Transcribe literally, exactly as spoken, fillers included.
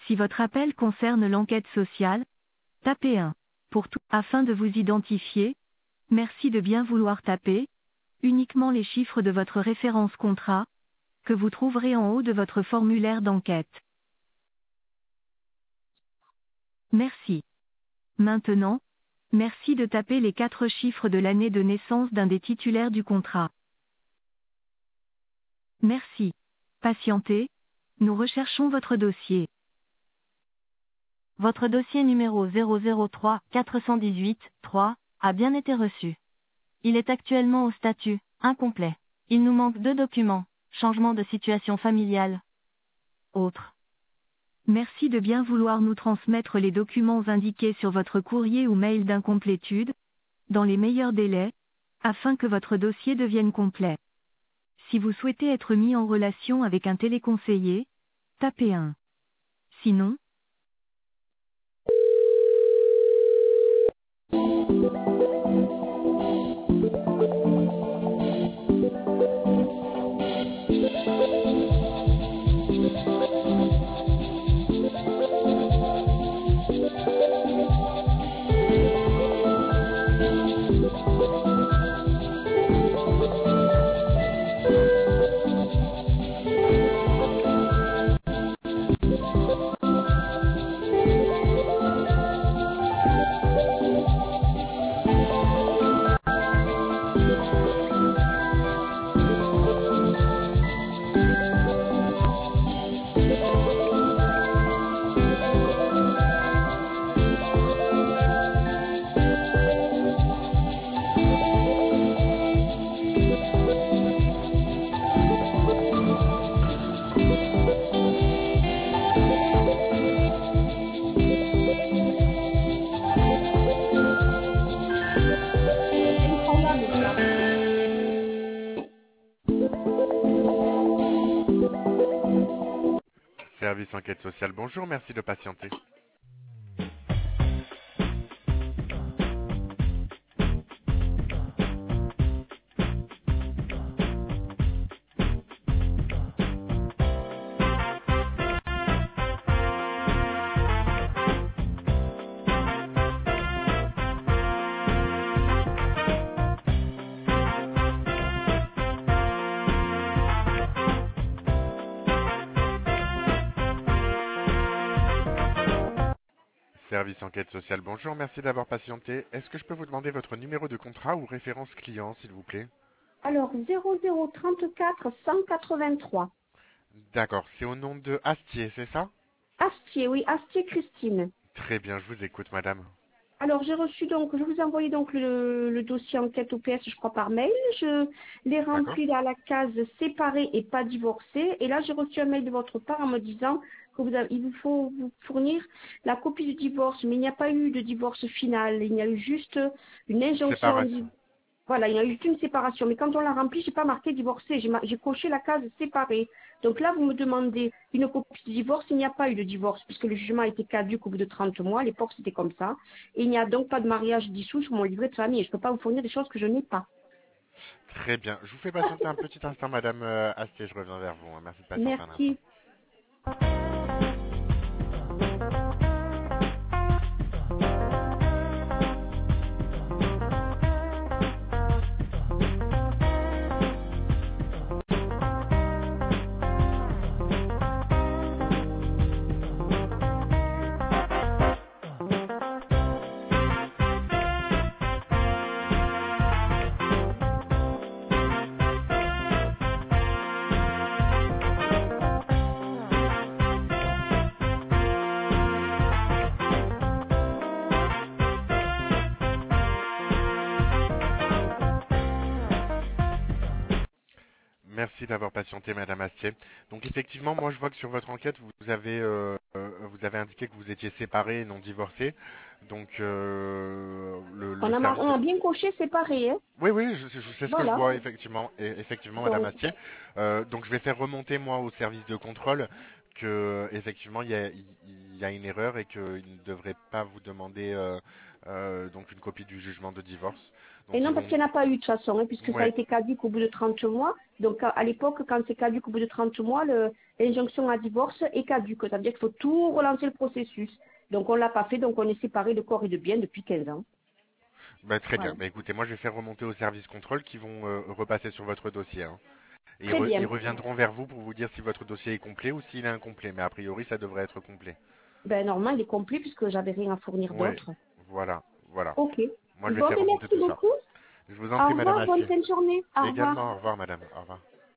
Si votre appel concerne l'enquête sociale, tapez un. Pour tout, afin de vous identifier, merci de bien vouloir taper uniquement les chiffres de votre référence contrat, que vous trouverez en haut de votre formulaire d'enquête. Merci. Maintenant, merci de taper les quatre chiffres de l'année de naissance d'un des titulaires du contrat. Merci. Patientez, nous recherchons votre dossier. Votre dossier numéro zéro zéro trois quatre un huit trois a bien été reçu. Il est actuellement au statut incomplet. Il nous manque deux documents, changement de situation familiale. Autre. Merci de bien vouloir nous transmettre les documents indiqués sur votre courrier ou mail d'incomplétude, dans les meilleurs délais, afin que votre dossier devienne complet. Si vous souhaitez être mis en relation avec un téléconseiller, tapez un. Sinon, Incroyable ça. Service enquête sociale, bonjour, merci de patienter. Service enquête sociale, bonjour, merci d'avoir patienté. Est-ce que je peux vous demander votre numéro de contrat ou référence client, s'il vous plaît? Alors, zéro zéro trente-quatre cent quatre-vingt-trois. D'accord, c'est au nom de Astier, c'est ça? Astier, oui, Astier Christine. Très bien, je vous écoute, madame. Alors, j'ai reçu donc, je vous ai envoyé donc le, le dossier enquête O P S, je crois, par mail. Je l'ai D'accord. rempli à la case séparé et pas divorcé. Et là, j'ai reçu un mail de votre part en me disant que vous avez, il vous faut vous fournir la copie du divorce. Mais il n'y a pas eu de divorce final. Il y a eu juste une injonction en Séparation. di- Voilà, il y a eu une séparation. Mais quand on l'a rempli, j'ai pas marqué divorcé. J'ai, mar- j'ai coché la case séparée. Donc là, vous me demandez une copie de divorce. Il n'y a pas eu de divorce puisque le jugement a été caduc au bout de trente mois. À l'époque, c'était comme ça. Et il n'y a donc pas de mariage dissous sur mon livret de famille. Je ne peux pas vous fournir des choses que je n'ai pas. Très bien, je vous fais patienter un petit instant, madame euh, Astier, je reviens vers vous. hein. Merci de patienter un instant. Merci. Merci d'avoir patienté, madame Astier. Donc effectivement, moi je vois que sur votre enquête, vous avez, euh, euh, vous avez indiqué que vous étiez séparés et non divorcés. Donc euh, le, On le a, mar- service... on a bien coché séparé. Hein. Oui, oui, je, je sais ce que je Voilà. vois, effectivement, et, effectivement, madame Donc, Astier. Euh, donc je vais faire remonter, moi, au service de contrôle que effectivement il y a, il y a une erreur et qu'il ne devrait pas vous demander euh, euh, donc une copie du jugement de divorce. Et non, parce qu'il n'y en a pas eu de toute façon, hein, puisque Ouais. ça a été caduque au bout de trente mois. Donc à, à l'époque, quand c'est caduque au bout de trente mois, le- l'injonction à divorce est caduque. Ça veut dire qu'il faut tout relancer le processus. Donc on ne l'a pas fait, donc on est séparés de corps et de biens depuis quinze ans. Bah, très Voilà. bien. Bah, écoutez, moi je vais faire remonter au service contrôle qui vont euh, repasser sur votre dossier, hein. Et ils, Très re- ils bien. reviendront vers vous pour vous dire si votre dossier est complet ou s'il est incomplet. Mais a priori, ça devrait être complet. Ben normalement, il est complet puisque j'avais rien à fournir Ouais, d'autre. voilà, voilà. Ok. Moi, je vais Bon, faire ben remonter merci tout ça. beaucoup. Je vous en Au prie, Madame revoir, bonne Astier. fin de journée. Au revoir. Également, au revoir, Madame. Au revoir.